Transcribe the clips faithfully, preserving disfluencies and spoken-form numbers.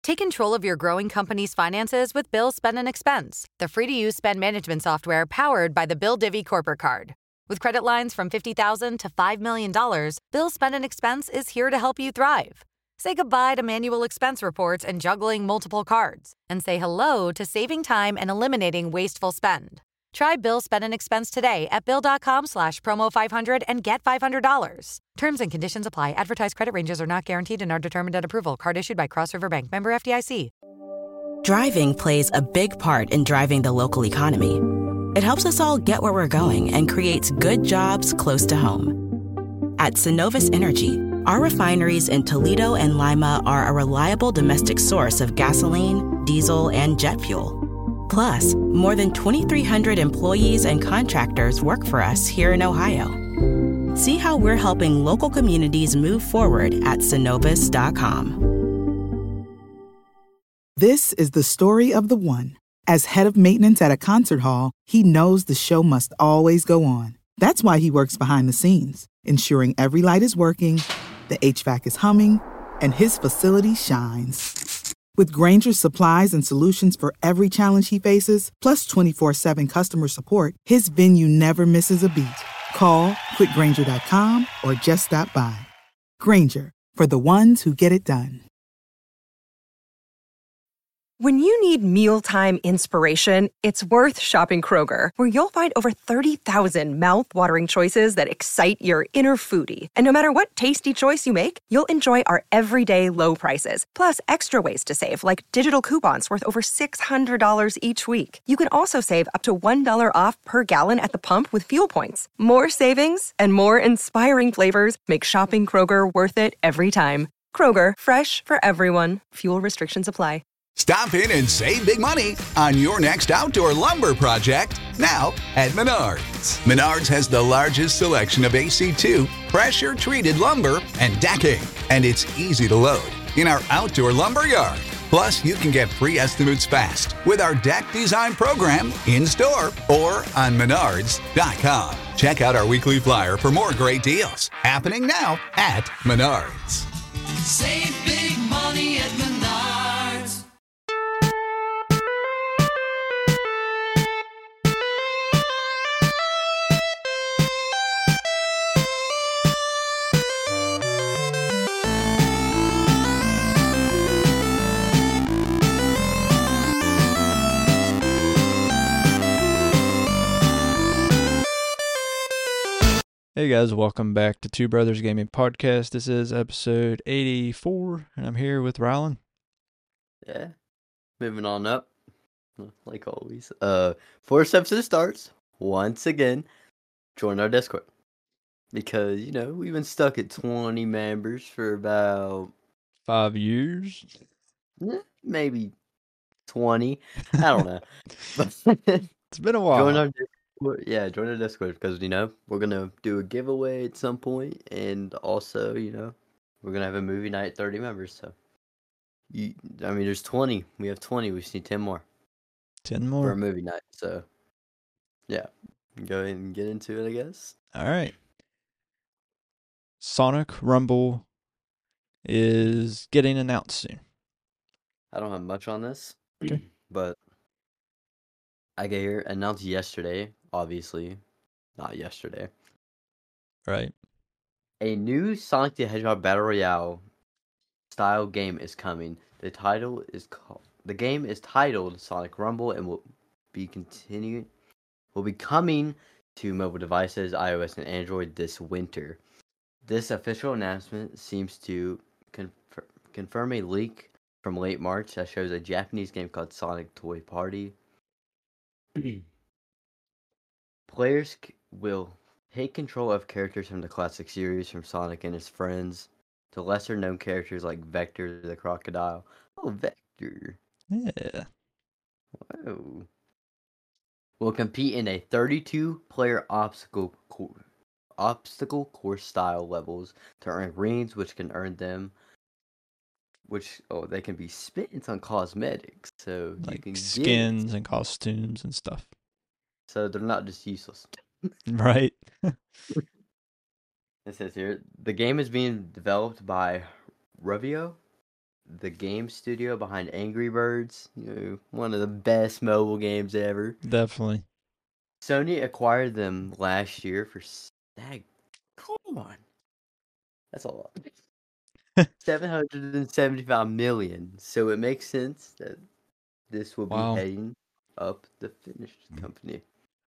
Take control of your growing company's finances with Bill Spend and Expense, the free-to-use spend management software powered by the Bill Divvy Corporate Card. With credit lines from fifty thousand dollars to five million dollars, Bill Spend and Expense is here to help you thrive. Say goodbye to manual expense reports and juggling multiple cards, and say hello to saving time and eliminating wasteful spend. Try Bill Spend and Expense today at bill.com slash promo 500 and get five hundred dollars. Terms and conditions apply. Advertised credit ranges are not guaranteed and are determined at approval. Card issued by Cross River Bank. Member F D I C. Driving plays a big part in driving the local economy. It helps us all get where we're going and creates good jobs close to home. At Synovus Energy, our refineries in Toledo and Lima are a reliable domestic source of gasoline, diesel, and jet fuel. Plus, more than twenty-three hundred employees and contractors work for us here in Ohio. See how we're helping local communities move forward at Synovus dot com. This is the story of the one. As head of maintenance at a concert hall, he knows the show must always go on. That's why he works behind the scenes, ensuring every light is working, the H V A C is humming, and his facility shines. With Grainger's supplies and solutions for every challenge he faces, plus twenty-four seven customer support, his venue never misses a beat. Call quick grainger dot com or just stop by. Grainger, for the ones who get it done. When you need mealtime inspiration, it's worth shopping Kroger, where you'll find over thirty thousand mouth-watering choices that excite your inner foodie. And no matter what tasty choice you make, you'll enjoy our everyday low prices, plus extra ways to save, like digital coupons worth over six hundred dollars each week. You can also save up to one dollar off per gallon at the pump with fuel points. More savings and more inspiring flavors make shopping Kroger worth it every time. Kroger, fresh for everyone. Fuel restrictions apply. Stop in and save big money on your next outdoor lumber project now at Menards. Menards has the largest selection of A C two pressure-treated lumber and decking, and it's easy to load in our outdoor lumber yard. Plus, you can get free estimates fast with our deck design program in-store or on menards dot com. Check out our weekly flyer for more great deals happening now at Menards. Save big money at Menards. Hey guys, welcome back to Two Brothers Gaming Podcast. This is episode eighty-four, and I'm here with Rylan. Yeah, moving on up, like always. Uh, four steps to the starts. Once again, join our Discord. Because, you know, we've been stuck at twenty members for about... Five years? Maybe twenty. I don't know. It's been a while. Join our Discord. Yeah, join our Discord because, you know, we're going to do a giveaway at some point, and also, you know, we're going to have a movie night, thirty members, so, you, I mean, there's twenty, we have twenty, we just need ten more. ten more? For a movie night, so, yeah, go ahead and get into it, I guess. Alright. Sonic Rumble is getting announced soon. I don't have much on this, okay. But I get here, announced yesterday, obviously, not yesterday. Right. A new Sonic the Hedgehog Battle Royale style game is coming. The title is called, the game is titled Sonic Rumble and will be continuing, will be coming to mobile devices, iOS and Android this winter. This official announcement seems to conf- confirm a leak from late March that shows a Japanese game called Sonic Toy Party. Players c- will take control of characters from the classic series, from Sonic and his friends to lesser known characters like Vector the Crocodile. Oh, Vector. Yeah. Whoa. Will compete in a thirty-two player obstacle course, obstacle course style levels to earn rings, which can earn them, which, oh, they can be spent on cosmetics. So like you can skins get, and costumes and stuff. So they're not just useless. Right. It says here, the game is being developed by Rovio, the game studio behind Angry Birds, you know, one of the best mobile games ever. Definitely. Sony acquired them last year for stag. Come on, that's a lot. Seven hundred and seventy-five million. So it makes sense that this will be Wow. heading up the finished company.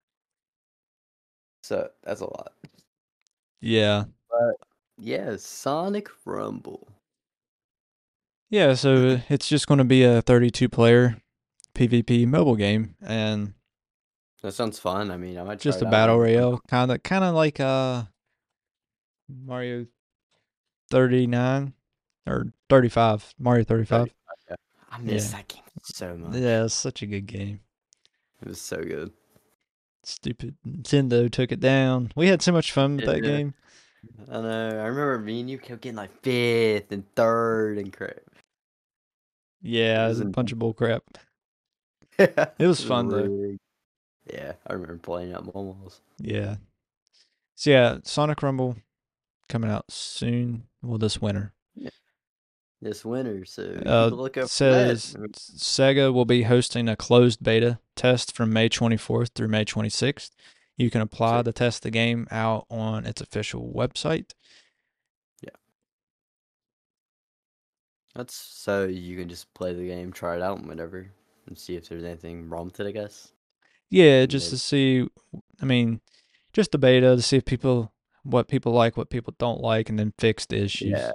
So that's a lot. Yeah. But yeah, Sonic Rumble. Yeah, so it's just going to be a thirty-two player PvP mobile game, and That sounds fun. I mean, I might try just it a out. battle royale, kind of, kind of like uh Mario thirty-nine or thirty-five, Mario thirty-five. Yeah. I miss Yeah. that game so much. Yeah, it's such a good game. It was so good. Stupid Nintendo took it down. We had so much fun with that Yeah. game. I know. I remember me and you kept getting like fifth and third and crap. Yeah, it was a bunch of bull crap. It was fun though. Yeah, I remember playing at Momos. Yeah. So yeah, Sonic Rumble coming out soon. Well, this winter. Yeah. This winter, so Uh, keep a look out says for that. Sega will be hosting a closed beta test from May twenty-fourth through May twenty-sixth. You can apply Sure. to test the game out on its official website. Yeah. That's so you can just play the game, try it out, and whatever, and see if there's anything wrong with it, I guess. Yeah, just Maybe. to see, I mean, just the beta to see if people, what people like, what people don't like, and then fix the issues. Yeah.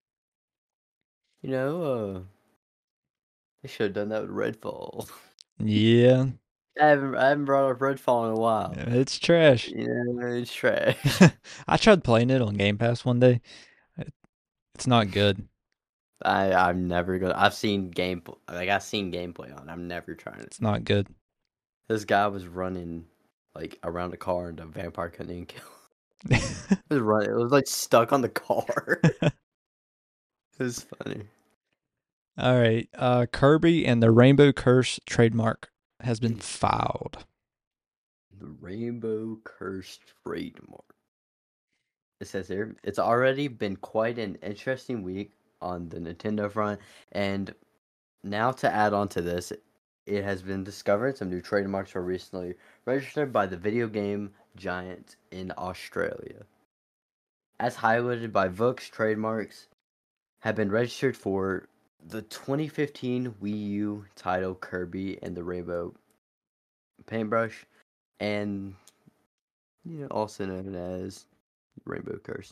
You know, uh, they should have done that with Redfall. Yeah. I haven't, I haven't brought up Redfall in a while. It's trash. You know, it's trash. I tried playing it on Game Pass one day. It, it's not good. I I'm never gonna. I've seen game like I've seen gameplay on. I'm never trying it. It's not good. This guy was running like around a car and the vampire couldn't even kill him. It was running. It was like stuck on the car. It was funny. All right. Uh, Kirby and the Rainbow Curse trademark has been filed. The Rainbow Curse trademark. It says here, it's already been quite an interesting week on the Nintendo front, and now to add on to this, it has been discovered some new trademarks were recently registered by the video game giant in Australia. As highlighted by Vooks, trademarks have been registered for the twenty fifteen Wii U title Kirby and the Rainbow Paintbrush, and you know, also known as Rainbow Curse.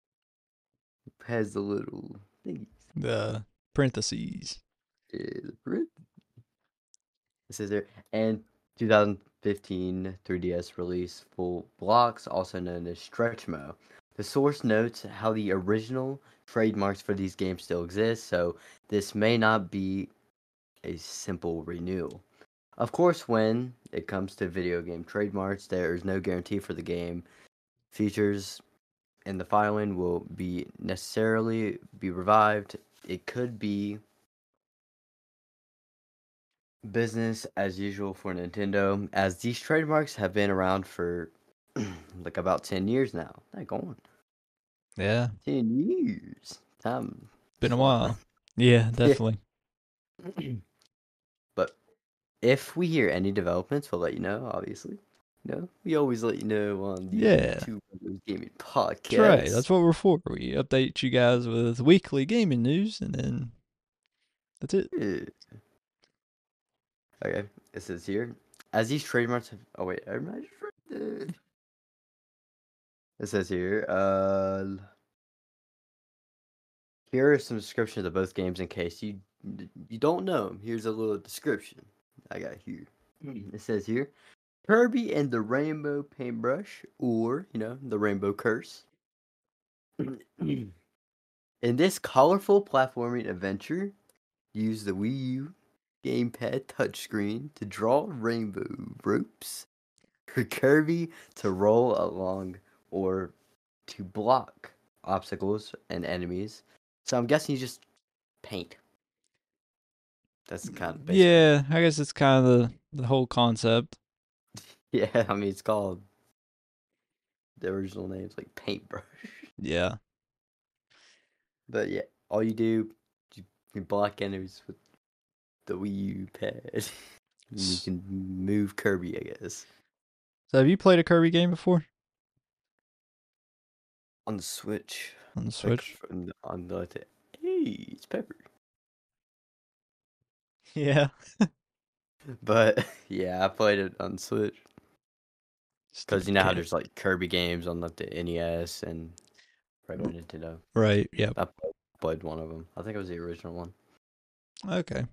It has the little thingies. The parentheses. Yeah, the print. It says there, and twenty fifteen three D S release full blocks, also known as Stretchmo. The source notes how the original trademarks for these games still exist, so this may not be a simple renewal. Of course, when it comes to video game trademarks, there is no guarantee for the game. Features in the filing will be necessarily be revived. It could be business as usual for Nintendo, as these trademarks have been around for like about ten years now. They're going. Yeah. ten years. Time. Been a while. Yeah, definitely. But if we hear any developments, we'll let you know, obviously. You know, we always let you know on the Yeah. Two Brothers Gaming Podcast. That's right. That's what we're for. We update you guys with weekly gaming news, and then that's it. Yeah. Okay, it says here, as these trademarks have. Oh wait, am I just read it? It says here, uh, here are some descriptions of both games in case you you don't know 'em. Here's a little description I got here. It says here, Kirby and the Rainbow Paintbrush, or you know, the Rainbow Curse. In this colorful platforming adventure, use the Wii U gamepad touchscreen to draw rainbow ropes, for Kirby to roll along or to block obstacles and enemies. So I'm guessing you just paint. That's kind of basically. Yeah, I guess it's kind of the, the whole concept. Yeah, I mean it's called the original name's like Paintbrush. Yeah. But yeah, all you do, you You block enemies with the Wii U pad. You can move Kirby, I guess. So have you played a Kirby game before? On the Switch. On the Like, Switch? on the, on the, like, hey, it's Pepper. Yeah. But yeah, I played it on Switch. Because you know how Okay. there's like Kirby games on like the N E S and regular Nintendo. Right, yep. I played, played one of them. I think it was the original one. Okay.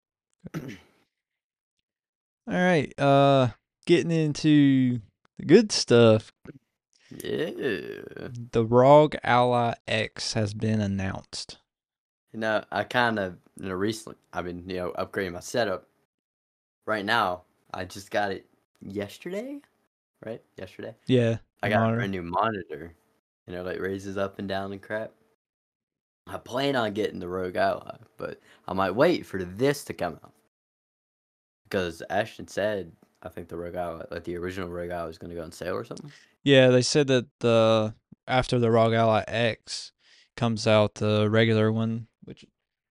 All right. Uh, getting into the good stuff. Yeah. The ROG Ally X has been announced. You know, I kind of, you know, recently, I've been, you know, upgrading my setup. Right now, I just got it yesterday, right? Yesterday. Yeah. I got monitor. a brand new monitor. You know, like raises up and down and crap. I plan on getting the ROG Ally, but I might wait for this to come out. Because Ashton said, I think the ROG Ally, like the original ROG Ally, was going to go on sale or something. Yeah, they said that the after the ROG Ally X comes out, the regular one, which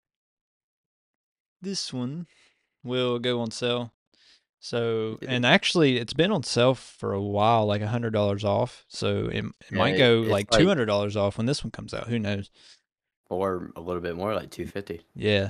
this one will go on sale. So, Yeah. and actually, it's been on sale for a while, like a hundred dollars off. So it, it Yeah, might it- go it's like like- two hundred dollars off when this one comes out. Who knows? Or a little bit more, like two fifty. Yeah.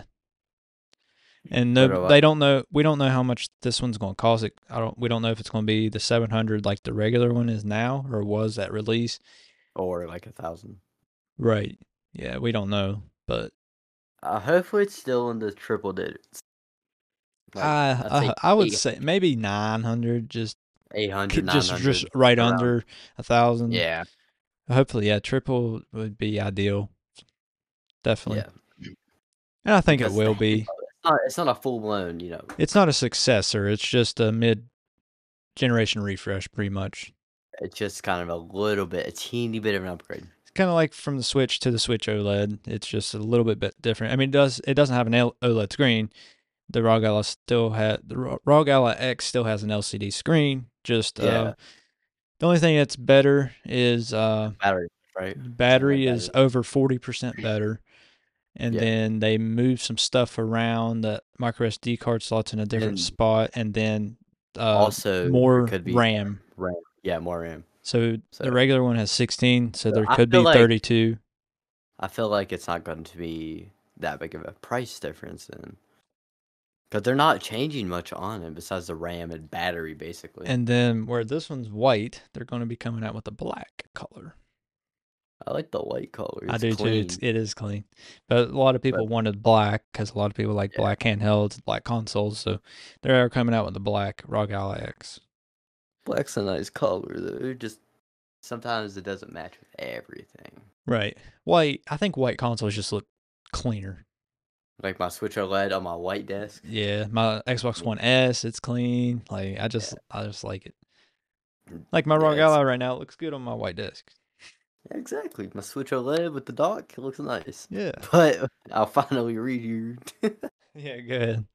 And no, But, uh, they don't know. We don't know how much this one's going to cost. It. I don't. We don't know if it's going to be the seven hundred like the regular one is now, or was at release. Or like a thousand. Right. Yeah, we don't know, but Uh, hopefully it's still in the triple digits. Like, I I'd say I, I would eight- say maybe nine hundred, just eight hundred, just nine hundred. just right around. under a thousand. Yeah. Hopefully, yeah, triple would be ideal. Definitely, Yeah. and I think Because it will the- be. It's not, it's not a full blown, you know. It's not a successor. It's just a mid generation refresh, pretty much. It's just kind of a little bit, a teeny bit of an upgrade. It's kind of like from the Switch to the Switch OLED. It's just a little bit bit different. I mean, it does it doesn't have an L- OLED screen. The ROG Ally still had the Ro- ROG Ally X still has an L C D screen. Just Yeah. uh, the only thing that's better is uh, Battery, right? battery Something like is battery. over forty percent better. And Yeah. then they move some stuff around. The micro S D card slots in a different And spot, and then uh, also, more there could be RAM. RAM. Yeah, more RAM. So, So- the regular one has sixteen, so there I could be feel like- thirty-two. I feel like it's not going to be that big of a price difference then. Because they're not changing much on it besides the RAM and battery, basically. And then where this one's white, they're going to be coming out with a black color. I like the white color. I It's do too. clean. It's, it is clean, but a lot of people But- wanted black because a lot of people like Yeah. black handhelds, black consoles. So they are coming out with the black ROG Ally X. Black's a nice color, though. It just sometimes it doesn't match with everything. Right. White. I think white consoles just look cleaner. Like my Switch OLED on my white desk. Yeah, my Xbox One S, it's clean. Like I just, I just like it. Like my Yeah, ROG it's- Ally right now, it looks good on my white desk. Exactly. My Switch OLED with the dock, it looks nice. Yeah. But I'll finally read you. Yeah. Good.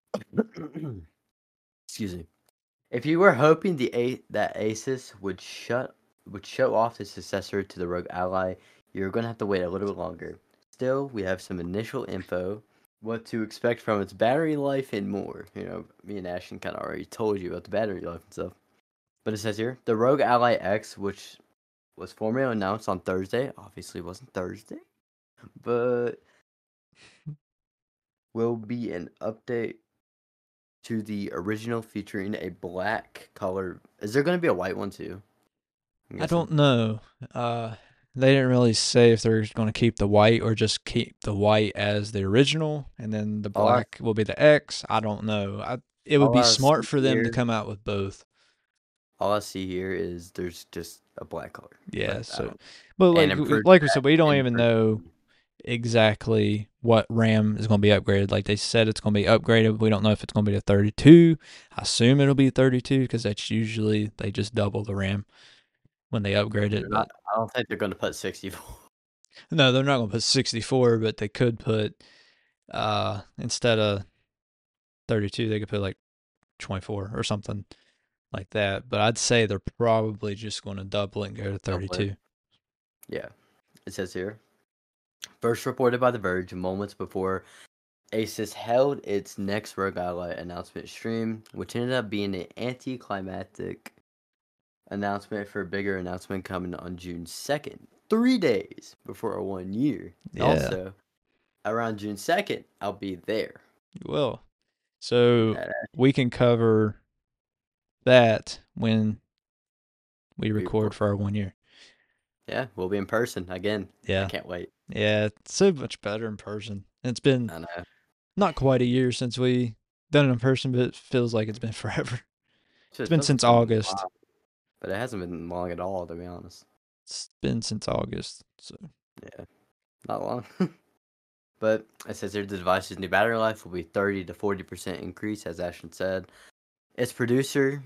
Excuse me. If you were hoping the A- that Asus would shut would show off the successor to the ROG Ally, you're gonna have to wait a little bit longer. Still, we have some initial info, what to expect from its battery life and more. You know, me and Ashton kind of already told you about the battery life and stuff. But it says here, the ROG Ally X, which was formally announced on Thursday, obviously it wasn't Thursday, but will be an update to the original featuring a black color. Is there going to be a white one too? I'm I guessing. don't know. Uh, they didn't really say if they're going to keep the white or just keep the white as the original, and then the All I- black will be the X. I don't know. I, it would All be I smart see for them to here- come out with both. All I see here is there's just a black color. Yeah. But I So, don't- but and like improved like we said, we don't and even improved- know exactly what RAM is going to be upgraded. Like they said, it's going to be upgraded. We don't know if it's going to be to thirty-two. I assume it'll be thirty-two because that's usually they just double the RAM when they upgrade it. They're But not- I don't think they're going to put sixty-four. no, they're not going to put sixty-four, but they could put uh instead of thirty-two, they could put like twenty-four or something like that. But I'd say they're probably just going to double it and go to Double it. thirty-two. Yeah, it says here. First reported by The Verge moments before Asus held its next Rogue Ally announcement stream, which ended up being an anticlimactic announcement for a bigger announcement coming on June second, three days before our one year. Yeah. Also, around June second, I'll be there. You will. So That- we can cover that when we We record record. for our one year. Yeah, we'll be in person again. I Yeah. can't wait. Yeah, it's so much better in person. And it's been I know. not quite a year since we done it in person, but it feels like it's been forever. It's been since August. But it hasn't been long at all, to be honest. It's been since August. So Yeah, not long. But it says here the device's new battery life will be thirty to forty percent increase, as Ashton said. Its producer,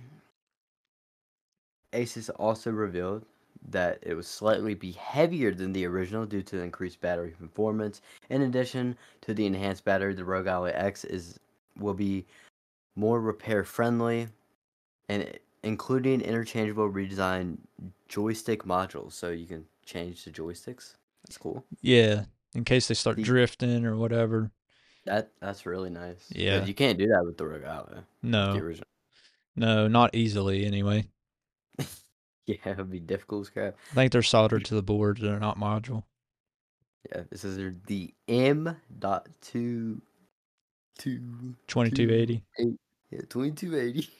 Asus, also revealed that it will slightly be heavier than the original due to increased battery performance. In addition to the enhanced battery, the Rogue Ally X is will be more repair friendly, and including interchangeable redesigned joystick modules, so you can change the joysticks. That's cool. yeah, in case they start The- drifting or whatever. That that's really nice. 'Cause Yeah. you can't do that with the Rogue Ally. The No, original. no, not easily anyway. Yeah, it would be difficult as crap. I think they're soldered to the board. They're not module. Yeah, this is their- the M dot two two twenty-two eighty. yeah, twenty-two eighty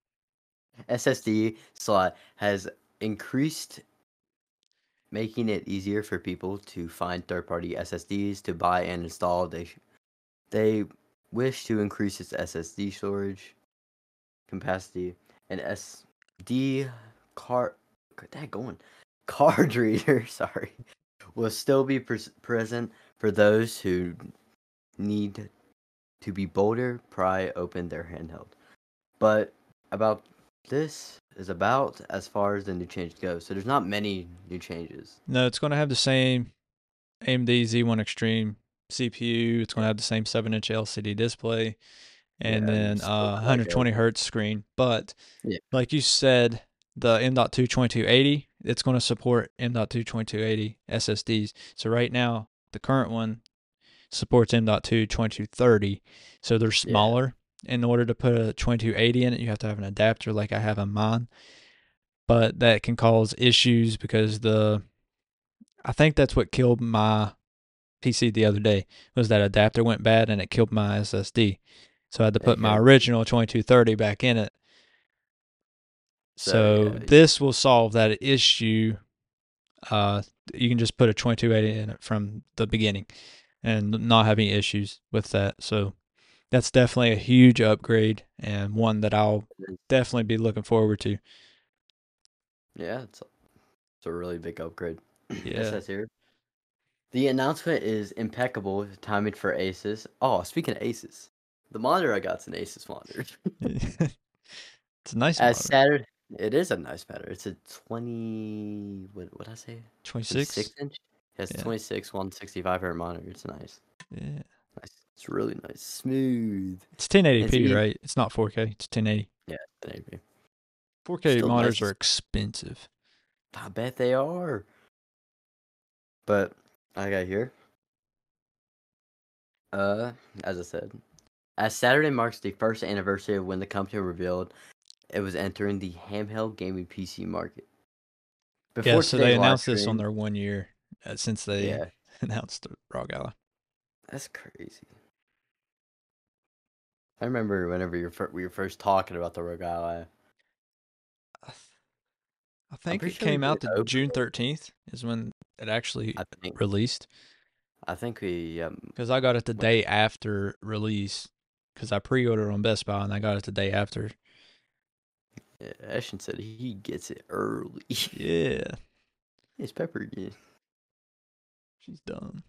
S S D slot has increased, making it easier for people to find third-party S S Ds to buy and install. They they wish to increase its S S D storage capacity and S D card. That going card reader. Sorry, will still be pres- present for those who need to be bolder, pry open their handheld. But about this is about as far as the new change goes. So there's not many new changes. No, it's going to have the same A M D Z one Extreme C P U. It's going to have the same seven inch L C D display, and Yeah, then it's uh, like one hundred twenty hertz screen. But Yeah. like you said, the M dot two twenty-two eighty, it's going to support M dot two twenty-two eighty S S Ds. So right now, the current one supports M dot two twenty-two thirty, so they're smaller. In order to put a twenty-two eighty in it, you have to have an adapter like I have on mine. But that can cause issues because the, I think that's what killed my P C the other day, was that adapter went bad and it killed my S S D. So I had to put my Okay. original twenty-two thirty back in it. So, So yeah, this will solve that issue. Uh, you can just put a twenty-two eighty in it from the beginning and not have any issues with that. So that's definitely a huge upgrade and one that I'll definitely be looking forward to. Yeah, it's a, it's a really big upgrade. Yeah. It says here. The announcement is impeccable timing for Asus. Oh, speaking of Asus, the monitor I got's an Asus monitor. It's a nice As monitor. Saturday, it is a nice monitor. It's a twenty. What what I say? twenty-six? Six inch. Yeah, it's Yeah. twenty-six, one sixty-five hertz monitor. It's nice. Yeah. Nice. It's really nice, smooth. It's ten eighty p, It's e- right? It's not four K. It's ten eighty. Yeah, maybe. four K Still monitors nice. are expensive. I bet they are. But I got here. Uh, as I said, as Saturday marks the first anniversary of when the company revealed it was entering the handheld gaming P C market. Yeah, so they today's live announced this on stream- their one year uh, since they Yeah, announced the Rogue Ally. that's crazy. I remember whenever you fir- we were first talking about the Rogue Ally. I th- I think pretty it sure we came out did the open June it. thirteenth is when it actually I think released. I think we um Because I got it the day after release. Because I pre-ordered on Best Buy and I got it the day after. yeah, Ashton said he gets it early. Yeah, It's Pepper again. she's done.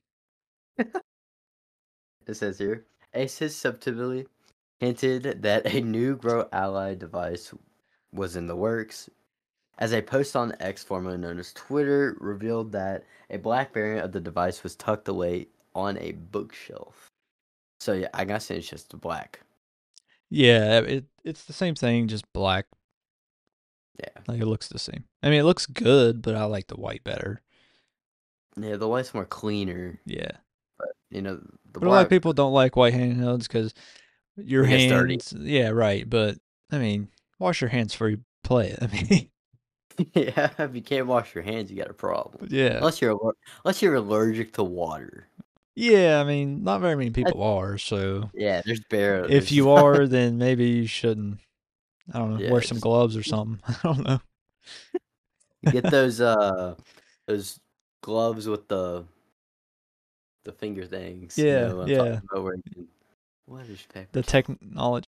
It says here, Asus subtly hinted that a new Grow Ally device was in the works, as a post on X, formerly known as Twitter, revealed that a black variant of the device was tucked away on a bookshelf. So yeah, I guess it's just black. Yeah, it it's the same thing, just black. Yeah, Like it looks the same. I mean, it looks good, but I like the white better. yeah, the white's more cleaner. Yeah. you know, the But a lot of wire- people don't like white handhelds because your It gets hands. dirty. Yeah, right. But I mean, wash your hands before you play it. I mean, Yeah, if you can't wash your hands, you got a problem. yeah, Unless you're aller- unless you're allergic to water. yeah. I mean, not very many people are. So Yeah, there's barely. if you are, then maybe you shouldn't. I don't know. Yeah, Wear some just- gloves or something. I don't know. get those uh those gloves with the the finger things. you Yeah, know what I'm yeah. talking about where you can- what is paper? The technology.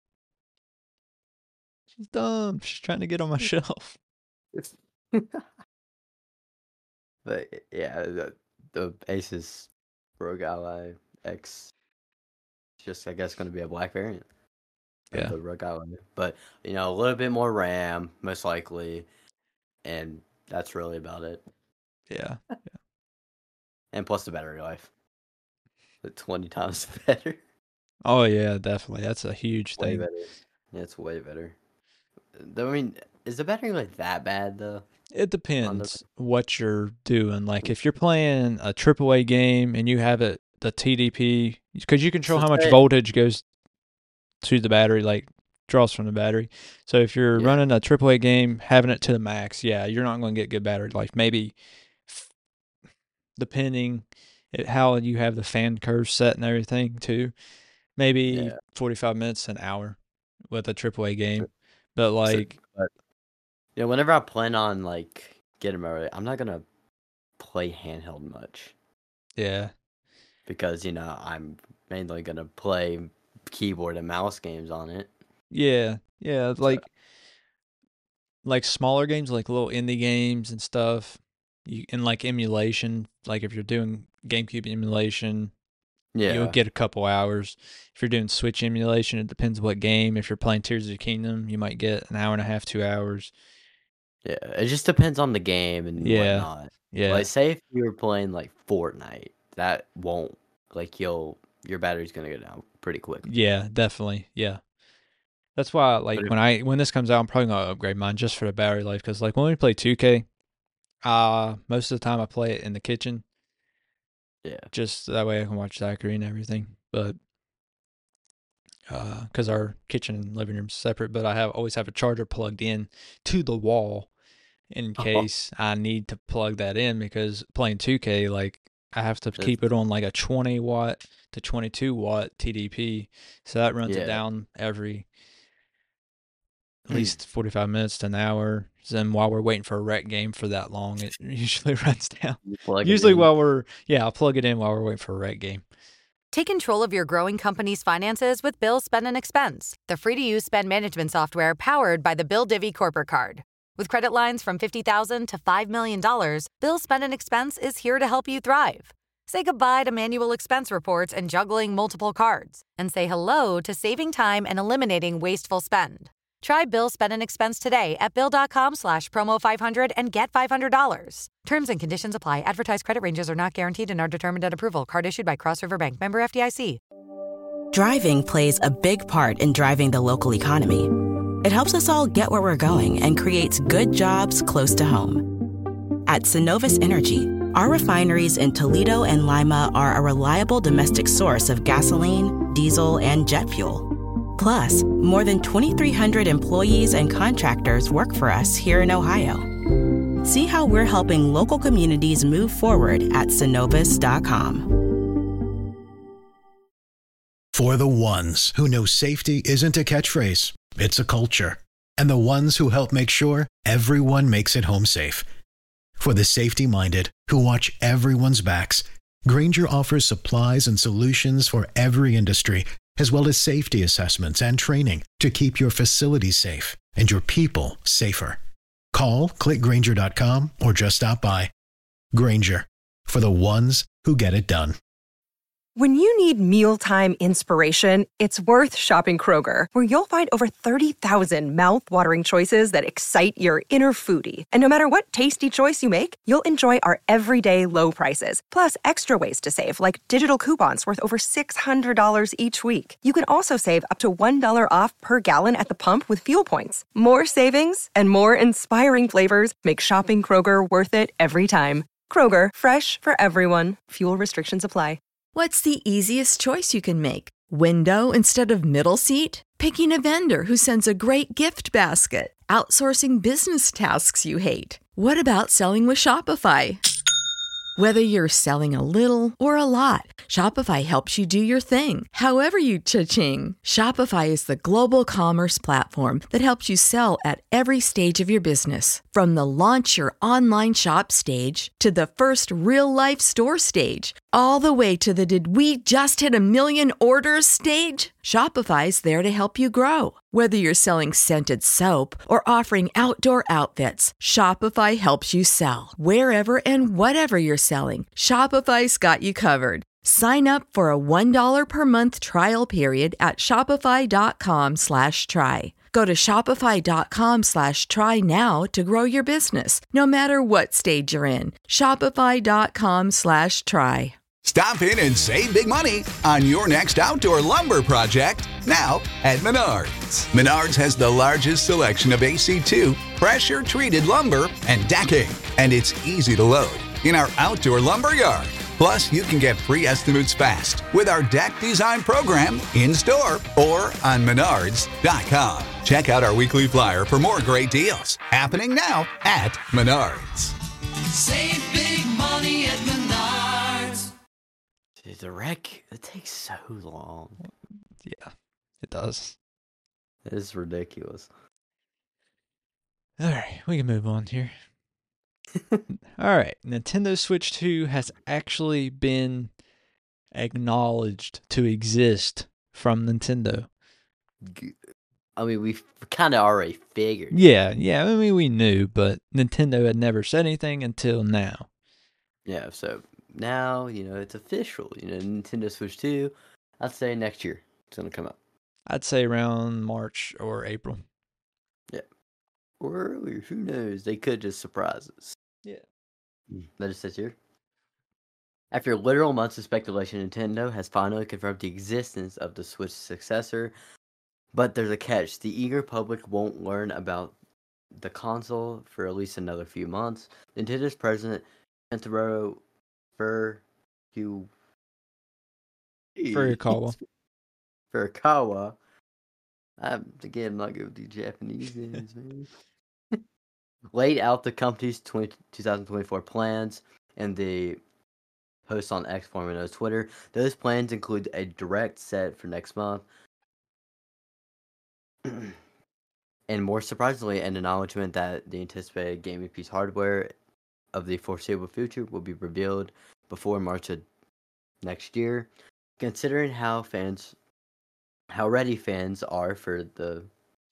She's dumb. She's trying to get on my shelf. But yeah, the, the Asus Rogue Ally X, it's just I guess going to be a black variant. of Yeah. The Rogue Ally, but you know a little bit more RAM most likely, and that's really about it. Yeah. And plus the battery life, the twenty times better. Oh yeah, definitely. That's a huge Way thing. better. Yeah, it's way better. Though, I mean, is the battery life that bad though? It depends what you're doing. Like if you're playing a triple A game and you have it the T D P, because you control So how much say- voltage goes to the battery, like draws from the battery. So if you're Yeah. running a triple A game, having it to the max, yeah, you're not going to get good battery life. Maybe f- depending at how you have the fan curve set and everything too, maybe Yeah. forty-five minutes, an hour with a triple A game. But So- like, but, you know, whenever I plan on like getting my, I'm not gonna play handheld much yeah, because you know I'm mainly gonna play keyboard and mouse games on it. yeah, yeah, like like smaller games, like little indie games and stuff. You and like emulation, like if you're doing GameCube emulation, Yeah, you'll get a couple hours. If you're doing Switch emulation, it depends what game. If you're playing Tears of the Kingdom, you might get an hour and a half, two hours. yeah. It just depends on the game and Yeah. whatnot. Yeah, Like, say if you were playing like Fortnite, that won't like you'll your battery's gonna go down pretty quick. yeah, definitely, yeah. That's why, like, But if- when I when this comes out, I'm probably gonna upgrade mine just for the battery life. Because like when we play two K, uh, most of the time I play it in the kitchen. Yeah, Just that way I can watch Zachary and everything. But because our kitchen and living room's separate, but I have always have a charger plugged in to the wall in Oh. case I need to plug that in, because playing two K, like I have to That's- keep it on like a twenty watt to twenty-two watt T D P, so that runs Yeah. it down every at least forty-five minutes to an hour. Then while we're waiting for a rec game for that long, it usually runs down. you plug it Usually in. while we're, yeah, I'll plug it in while we're waiting for a rec game. Take control of your growing company's finances with Bill Spend and Expense, the free-to-use spend management software powered by the Bill Divvy Corporate Card. With credit lines from fifty thousand dollars to five million dollars, Bill Spend and Expense is here to help you thrive. Say goodbye to manual expense reports and juggling multiple cards, and say hello to saving time and eliminating wasteful spend. Try Bill Spend and Expense today at bill.com slash promo 500 and get five hundred dollars. Terms and conditions apply. Advertised credit ranges are not guaranteed and are determined at approval. Card issued by Cross River Bank. Member F D I C. Driving plays a big part in driving the local economy. It helps us all get where we're going and creates good jobs close to home. At Synovus Energy, our refineries in Toledo and Lima are a reliable domestic source of gasoline, diesel, and jet fuel. Plus, more than twenty-three hundred employees and contractors work for us here in Ohio. See how we're helping local communities move forward at synovus dot com. For the ones who know safety isn't a catchphrase, it's a culture. And the ones who help make sure everyone makes it home safe. For the safety-minded who watch everyone's backs, Grainger offers supplies and solutions for every industry, as well as safety assessments and training to keep your facilities safe and your people safer. Call, click Grainger dot com, or just stop by. Grainger, for the ones who get it done. When you need mealtime inspiration, it's worth shopping Kroger, where you'll find over thirty thousand mouth-watering choices that excite your inner foodie. And no matter what tasty choice you make, you'll enjoy our everyday low prices, plus extra ways to save, like digital coupons worth over six hundred dollars each week. You can also save up to one dollar off per gallon at the pump with fuel points. More savings and more inspiring flavors make shopping Kroger worth it every time. Kroger, fresh for everyone. Fuel restrictions apply. What's the easiest choice you can make? Window instead of middle seat? Picking a vendor who sends a great gift basket? Outsourcing business tasks you hate? What about selling with Shopify? Whether you're selling a little or a lot, Shopify helps you do your thing, however you cha-ching. Shopify is the global commerce platform that helps you sell at every stage of your business. From the launch your online shop stage to the first real-life store stage, all the way to the did we just hit a million orders stage. Shopify's there to help you grow. Whether you're selling scented soap or offering outdoor outfits, Shopify helps you sell. Wherever and whatever you're selling, Shopify's got you covered. Sign up for a one dollar per month trial period at shopify.com slash try. Go to shopify.com slash try now to grow your business, no matter what stage you're in. Shopify.com slash try. Stop in and save big money on your next outdoor lumber project now at Menards. Menards has the largest selection of A C two pressure-treated lumber and decking, and it's easy to load in our outdoor lumber yard. Plus, you can get free estimates fast with our deck design program in-store or on menards dot com. Check out our weekly flyer for more great deals happening now at Menards. Save big money at Menards. Dude, the wreck, it takes so long. Yeah, it does. It is ridiculous. All right, we can move on here. All right, Nintendo Switch two has actually been acknowledged to exist from Nintendo. I mean, we kind of already figured. Yeah, yeah, I mean, we knew, but Nintendo had never said anything until now. Yeah, so now, you know, it's official. You know, Nintendo Switch two, I'd say next year it's going to come out. I'd say around March or April. Yeah. Or earlier, who knows? They could just surprise us. Yeah. That just says here. After literal months of speculation, Nintendo has finally confirmed the existence of the Switch successor. But there's a catch. The eager public won't learn about the console for at least another few months. Nintendo's president, Kentaro Furu... Furukawa. Furukawa. I'm, again, I'm not good with the Japanese names, man. Laid out the company's twenty twenty-four plans in the post on X, formerly known as Twitter. Those plans include a direct set for next month, and more surprisingly, an acknowledgement that the anticipated gaming piece hardware of the foreseeable future will be revealed before March of next year. Considering how fans, how ready fans are for the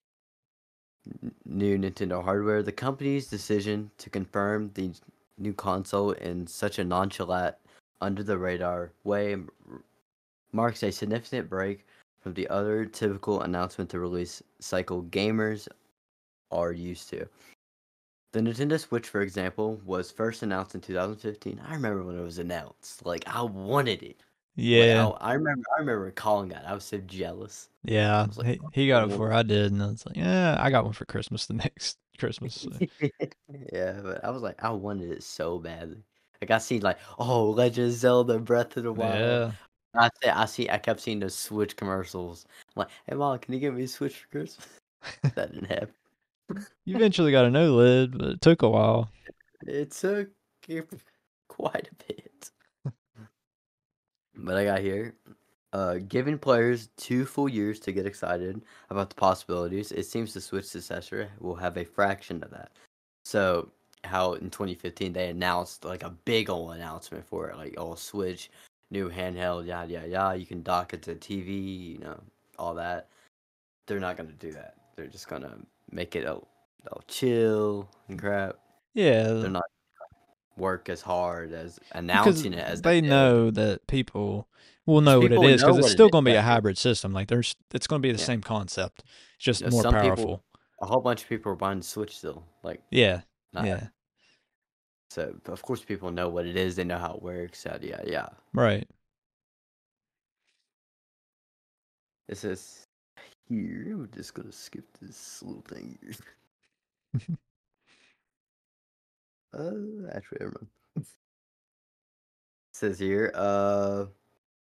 new Nintendo hardware, the company's decision to confirm the new console in such a nonchalant, under-the-radar way marks a significant break from the other typical announcement to release cycle gamers are used to. The Nintendo Switch, for example, was first announced in two thousand fifteen. I remember when it was announced. Like, I wanted it. Yeah. Like, I, I remember I remember calling that. I was so jealous. Yeah, like, he, he got it before I did, and I was like, yeah, I got one for Christmas the next Christmas. So. Yeah, but I was like, I wanted it so badly. Like, I see, like, oh, Legend of Zelda, Breath of the Wild. Yeah. I th- I see. I kept seeing those Switch commercials. I'm like, hey, Mom, can you get me a Switch for Christmas? That didn't happen. You eventually got an OLED, but it took a while. It took quite a bit. But I got here. Uh, giving players two full years to get excited about the possibilities, it seems the Switch successor will have a fraction of that. So, how in twenty fifteen they announced like a big old announcement for it, like, oh, Switch, new handheld, yada yada yada. You can dock it to the T V, you know, all that. They're not gonna do that. They're just gonna make it a, a chill and crap. Yeah, They're not work as hard as announcing it as they, they know that people will know what it People is know because it's what it still is, going to be a exactly. hybrid system. Like there's, it's going to be the Yeah. same concept. It's just You know, more some powerful. people, a whole bunch of people are buying the Switch still. Like, Yeah, not- yeah, So of course people know what it is. They know how it works. Yada yada yada. right. This is here. I'm just gonna skip this little thing here. uh, actually, never mind. It says here, uh,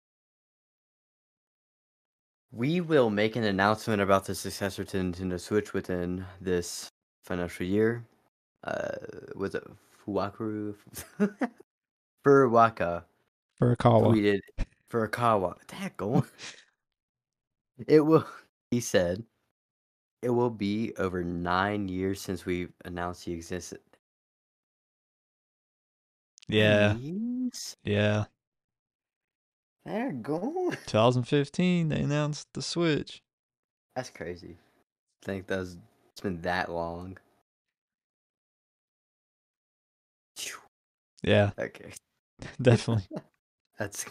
We will make an announcement about the successor to Nintendo Switch within this financial year. Uh, was it Fuwakaru? Furuwaka Furukawa. tweeted Furukawa. That going. It will. He said, "It will be over nine years since we announced the existence." Yeah. Nine years? Yeah. They're going. twenty fifteen, they announced the Switch. That's crazy. I think that's it's been that long. Phew. Yeah, Okay. definitely. That's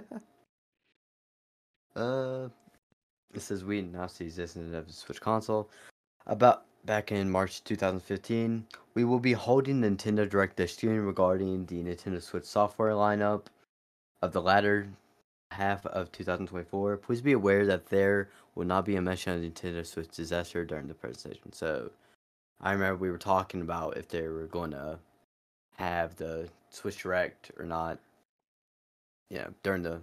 uh. It says we announced the existence of the Switch console about back in March two thousand fifteen. We will be holding Nintendo Direct this June regarding the Nintendo Switch software lineup of the latter half of two thousand twenty-four. Please be aware that there will not be a mention of Nintendo Switch disaster during the presentation. So, I remember we were talking about if they were going to have the Switch Direct or not. Yeah, during the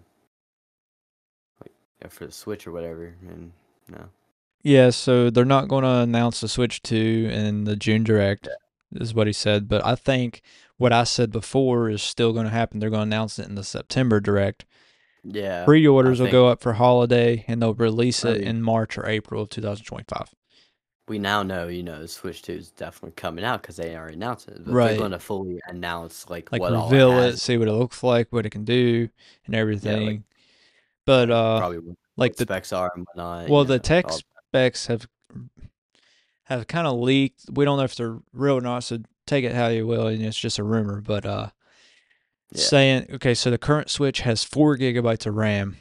like yeah, for the Switch or whatever, and no. Yeah, so they're not going to announce the Switch two in the June Direct, is what he said. But I think what I said before is still going to happen. They're going to announce it in the September Direct. Yeah. Pre-orders I will think go up for holiday, and they'll release it Right. in March or April of two thousand twenty-five. we now know, you know, the Switch two is definitely coming out because they already announced it. But Right. they're going to fully announce like, Like what reveal all it it, has. see what it looks like, what it can do, and everything. like- but uh, Probably what like the specs are and whatnot. well, you the know, tech all- specs have have kind of leaked. We don't know if they're real or not, so take it how you will, and it's just a rumor. But uh, Yeah. saying okay, so the current Switch has four gigabytes of RAM.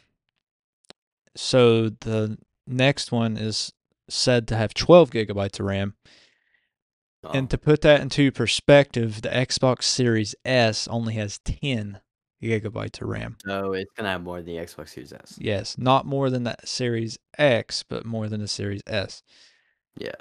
So the next one is said to have twelve gigabytes of RAM. oh, And to put that into perspective, the Xbox Series S only has ten gigabytes of RAM. so it's going to have more than the Xbox Series S. Yes, not more than the Series X, but more than the Series S. Yeah.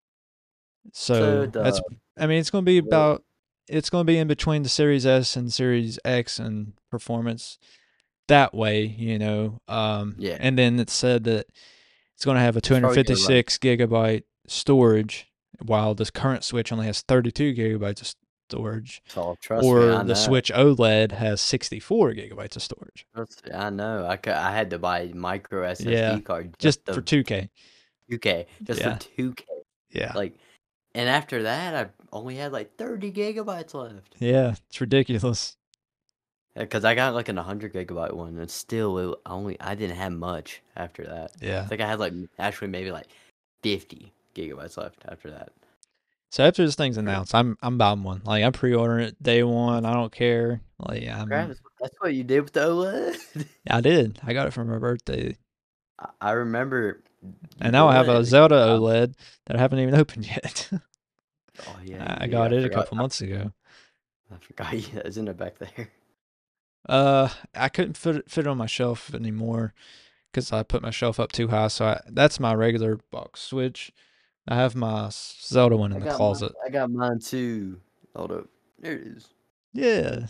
So, So that's, the- I mean, it's going to be well- about, it's going to be in between the Series S and Series X in performance that way, you know. Um, Yeah. And then it said that it's going to have a probably gonna run- two fifty-six gigabyte storage, while this current Switch only has thirty-two gigabytes of storage. So trust me, Or I the know. Switch OLED has sixty-four gigabytes of storage. Trust me, I know. I, cou- I had to buy a micro S S D Yeah, card Just to for two K. two K. Just Yeah. for two K. Yeah. Like, and after that, I only had like thirty gigabytes left. Yeah, it's ridiculous. Because I got like an one hundred gigabyte one, and still, it only I didn't have much after that. Yeah. I think I had like actually maybe like fifty gigabytes left after that. So after this thing's announced, I'm I'm buying one. Like I'm pre-ordering it day one. I don't care. Like I'm, Travis, that's what you did with the OLED. I did. I got it for my birthday, I- I remember. and now I have a OLED. Zelda Um, OLED that I haven't even opened yet. Oh yeah, I you got did. it a forgot- couple months ago. I forgot. Yeah, isn't it back there? Uh, I couldn't fit it, fit it on my shelf anymore because I put my shelf up too high. So I, that's my regular box Switch. I have my s- Zelda one in I the got closet. Mine, I got mine too. Hold up. There it is. Yeah.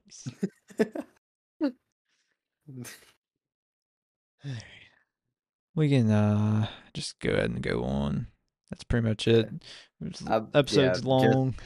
there's- We can uh just go ahead and go on. That's pretty much it. It's- I- Episode's yeah, just- long.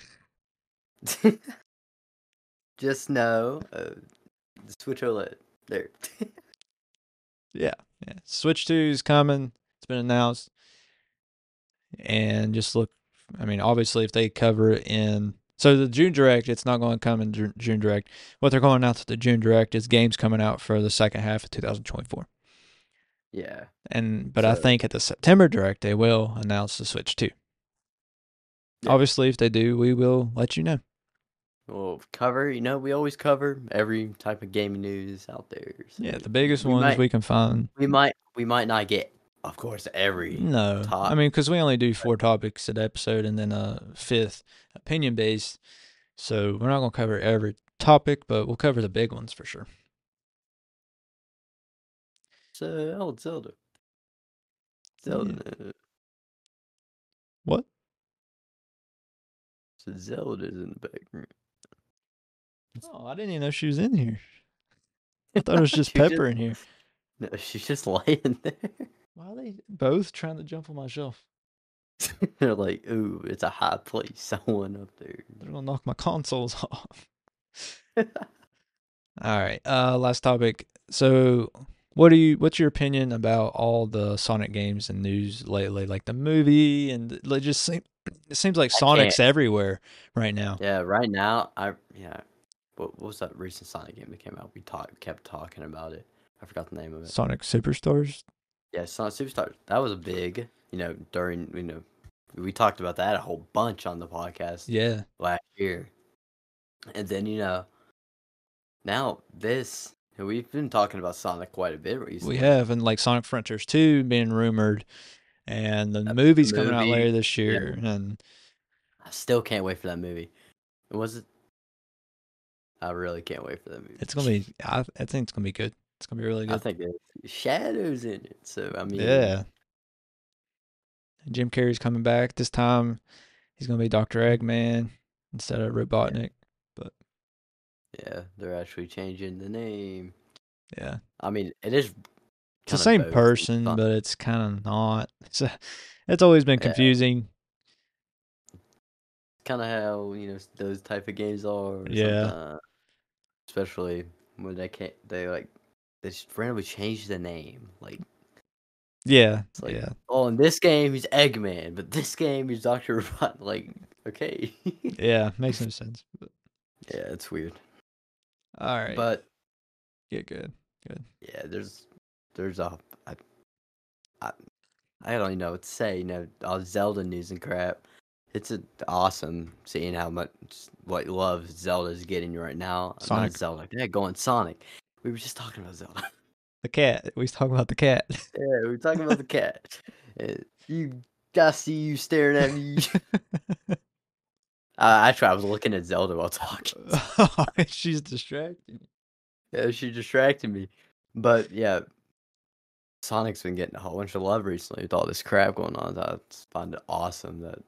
Just know, uh, the Switch OLED. There. Yeah, yeah. Switch two is coming. It's been announced. And just look, I mean, obviously, if they cover it in. So the June Direct, it's not going to come in Ju- June Direct. What they're going to announce at the June Direct is games coming out for the second half of two thousand twenty-four. Yeah. And But I So- think at the September Direct, they will announce the Switch two. Yeah. Obviously, if they do, we will let you know. We'll cover, you know, we always cover every type of gaming news out there. so Yeah, the biggest we ones might- we can find. We might, we might not get, of course, every. No, top. I mean, because we only do four topics an episode and then a fifth opinion based. So we're not going to cover every topic, but we'll cover the big ones for sure. So, oh, Zelda. Zelda. What? So Zelda's in the background. Oh, I didn't even know she was in here. I thought it was just She just- Pepper in here. No, she's just laying there. Why are they both trying to jump on my shelf? They're like, ooh, it's a high place. Someone up there. They're gonna knock my consoles off. All right. Uh, last topic. So, what do you? What's your opinion about all the Sonic games and news lately? Like the movie, and it just seem, it seems like I Sonic's can't. everywhere right now. Yeah, right now, I yeah. What, what was that recent Sonic game that came out? We talk, kept talking about it. I forgot the name of it. Sonic Superstars. Yeah, Sonic Superstars. That was a big, you know, during, you know, we talked about that a whole bunch on the podcast Yeah. last year. And then, you know, now this, we've been talking about Sonic quite a bit recently. We have, and like Sonic Frontiers two being rumored, and the That movie's coming out movie, later this yeah. year, and I still can't wait for that movie. Was it? I really can't wait for that movie. it's gonna be. I, I think it's gonna be good. It's gonna be really good. I think there's shadows in it. So, I mean, Yeah. Jim Carrey's coming back this time. He's gonna be Doctor Eggman instead of Robotnik. But yeah, they're actually changing the name. yeah, I mean, it is it's the kinda same both. person, Son- but it's kind of not. It's a, it's always been Yeah. confusing. Kind of how, you know, those type of games are. Yeah. sometimes. Especially when they can't, they like, they just randomly change the name. Like, Yeah, it's like, yeah, oh, in this game he's Eggman, but this game he's Doctor Robot. Like, okay. yeah. Makes no sense. But, Yeah, it's weird. all right, But yeah, good, good. yeah, there's, there's a, I, I, I don't even know what to say. You know, all Zelda news and crap. It's a, awesome seeing how much what love Zelda's getting right now. Sonic. Not Zelda. Yeah, going Sonic. We were just talking about Zelda. The cat. We was talking about the cat. Yeah, we were talking about the cat. Uh, you gotta see you staring at me. uh, actually, I was looking at Zelda while talking. She's distracting. Yeah, she distracted me. But yeah, Sonic's been getting a whole bunch of love recently with all this crap going on. I just find it awesome that.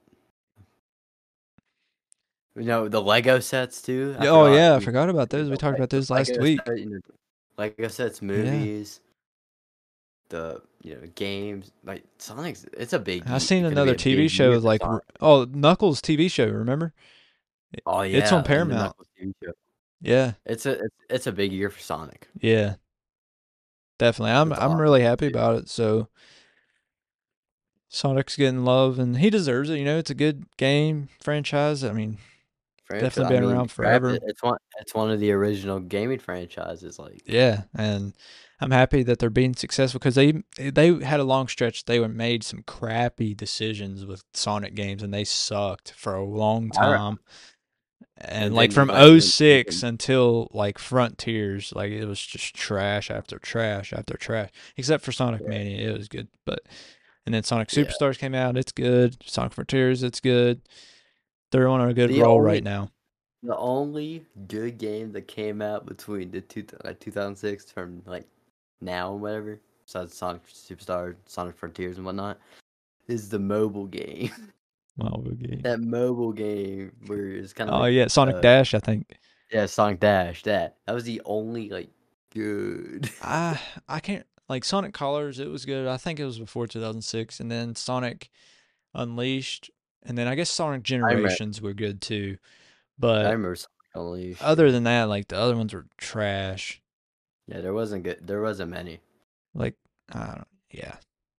You know, the Lego sets too. I oh forgot yeah, I we- forgot about those. We the talked Le- about the those last Lego week. set, you know, Lego sets, movies, the you know games. Like Sonic's, it's a big. I it's seen gonna another be a T V big show year with for like Sonic. oh Knuckles T V show. Remember? Oh yeah, It's on and the Paramount. Knuckles T V show. Yeah, It's a it's, it's a big year for Sonic. yeah, definitely. I'm It's I'm awesome really happy too. about it. So Sonic's getting love, and he deserves it. You know, it's a good game franchise. I mean, Franchise- definitely been I mean, around crap, forever. it- It's one it's one of the original gaming franchises. Like Yeah, and I'm happy that they're being successful because they they had a long stretch. They were made some crappy decisions with Sonic games, and they sucked for a long I re- time. And, And like then, from like, when- oh six until like Frontiers, like it was just trash after trash after trash. Except for Sonic Yeah. Mania, it was good. But and then Sonic Yeah. Superstars came out, it's good. Sonic Frontiers, it's good. They're on a good The roll only- right now. The only good game that came out between the two like two thousand six from like now and whatever, besides Sonic Superstar, Sonic Frontiers and whatnot, is the mobile game. Wow, okay. That mobile game where it's kind of Oh like, yeah, Sonic uh, Dash, I think. yeah, Sonic Dash. That that was the only like good. I I can't like Sonic Colors. It was good. I think it was before two thousand six, and then Sonic Unleashed, and then I guess Sonic Generations were good too. I But remember Sonic Unleashed. other than that, like the other ones were trash. Yeah, there wasn't good. There wasn't many. Like I don't. Yeah.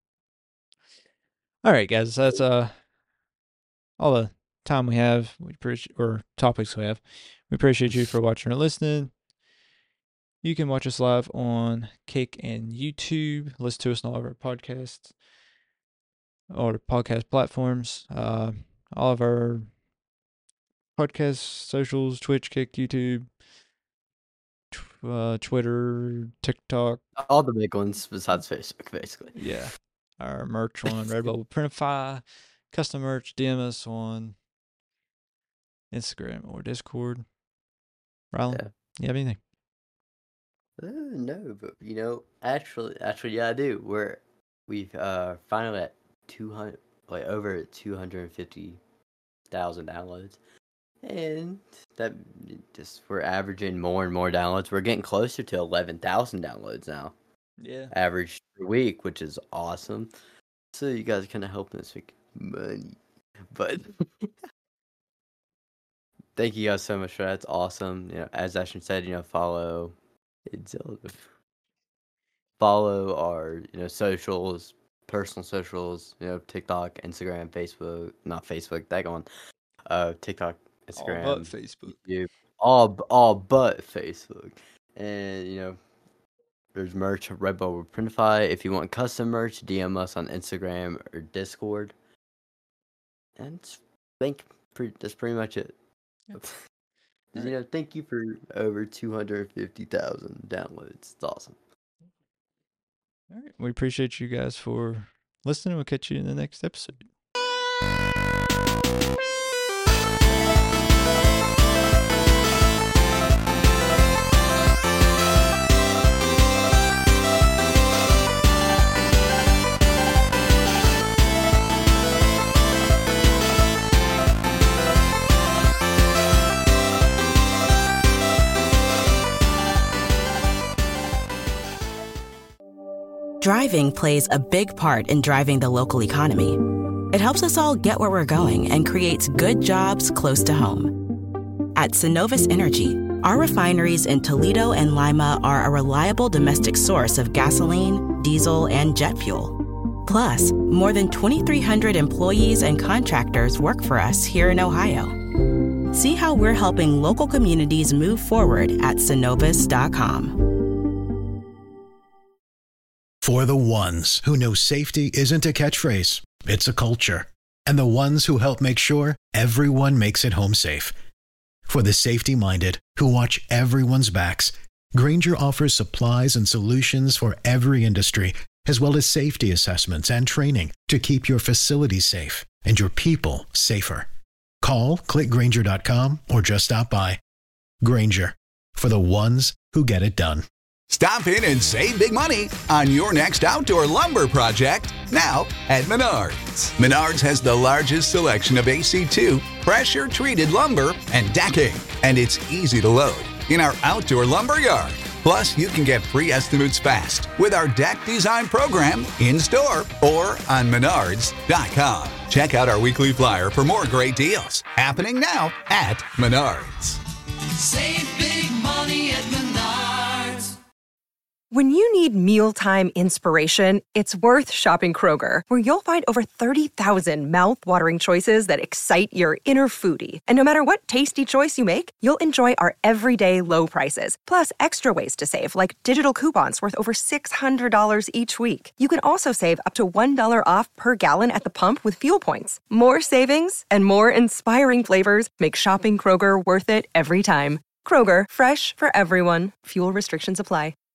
All right, guys. That's uh all the time we have. We appreciate or topics we have. We appreciate you for watching or listening. You can watch us live on Kick and YouTube. Listen to us on all of our podcasts, all the podcast platforms. Uh, all of our podcast socials: Twitch, Kick, YouTube, tw- uh, Twitter, TikTok. All the big ones besides Facebook, basically. Yeah, our merch on Redbubble, Printify, custom merch. D M us on Instagram or Discord. Rylan, Yeah. you have anything? Uh, no, but you know, actually, actually, yeah, I do. We're we've uh finally at two hundred, like over two hundred fifty thousand downloads, and that just we're averaging more and more downloads. We're getting closer to eleven thousand downloads now. Yeah. average per week, which is awesome. So you guys are kind of helping us make money. But thank you guys so much for that. It's awesome. You know, as Ashton said, you know, follow it's follow our, you know, socials, personal socials, you know, TikTok, Instagram, Facebook, not Facebook, that one. Uh TikTok, Instagram, All but Facebook. YouTube, all all but Facebook. And you know, there's merch at Redbubble or Printify. If you want custom merch, D M us on Instagram or Discord. And I think pretty, that's pretty much it. Yep. You know, thank you for over two hundred fifty thousand downloads. It's awesome. All right. We appreciate you guys for listening. We'll catch you in the next episode. Driving plays a big part in driving the local economy. It helps us all get where we're going and creates good jobs close to home. At Synovus Energy, our refineries in Toledo and Lima are a reliable domestic source of gasoline, diesel, and jet fuel. Plus, more than twenty-three hundred employees and contractors work for us here in Ohio. See how we're helping local communities move forward at synovus dot com. For the ones who know safety isn't a catchphrase, it's a culture. And the ones who help make sure everyone makes it home safe. For the safety-minded who watch everyone's backs, Grainger offers supplies and solutions for every industry, as well as safety assessments and training to keep your facilities safe and your people safer. Call, click Grainger dot com, or just stop by. Grainger, for the ones who get it done. Stop in and save big money on your next outdoor lumber project now at Menards. Menards has the largest selection of A C two pressure-treated lumber and decking, and it's easy to load in our outdoor lumber yard. Plus, you can get free estimates fast with our deck design program in-store or on menards dot com. Check out our weekly flyer for more great deals happening now at Menards. Save big money at Menards. When you need mealtime inspiration, it's worth shopping Kroger, where you'll find over thirty thousand mouth-watering choices that excite your inner foodie. And no matter what tasty choice you make, you'll enjoy our everyday low prices, plus extra ways to save, like digital coupons worth over six hundred dollars each week. You can also save up to one dollar off per gallon at the pump with fuel points. More savings and more inspiring flavors make shopping Kroger worth it every time. Kroger, fresh for everyone. Fuel restrictions apply.